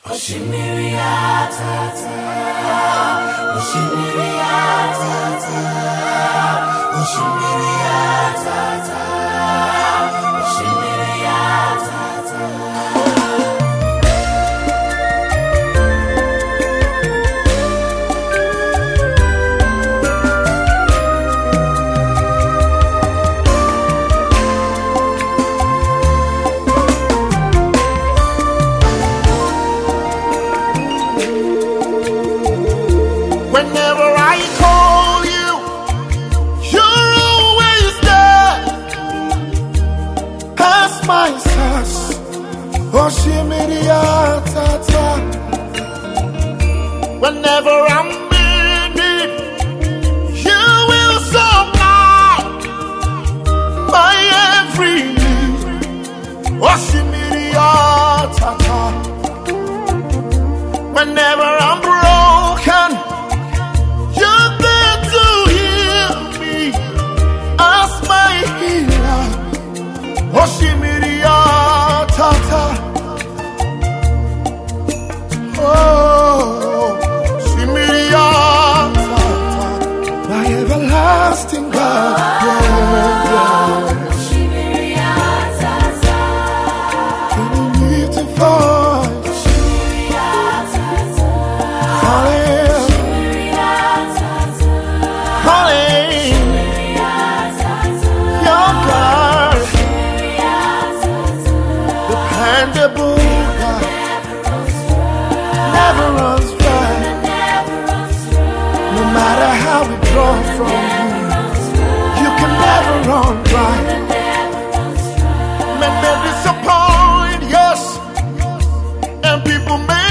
Oshimiriatata, Oshimiriatata, Oshimiriatata, Oshimiriatata. Whenever I call you, you're always there. As my source, Oshimiriatata. Whenever I'm in need, you will supply my every need. Oshimiriatata. Whenever I'm broken, you're there to heal me as my healer. Oshimiriatata. Oh, Oshimiriatata. My everlasting God. Oshimiriatata, Can you lift your voice? Oshimiriatata, Calling, Oshimiriatata, calling Oshimiriatata, your God, Oshimiriatata, dependable God, never runs dry, never runs dry. never runs dry, No matter how we draw from you, never runs dry, you can never run dry. never runs dry. Men may disappoint, yes, and people may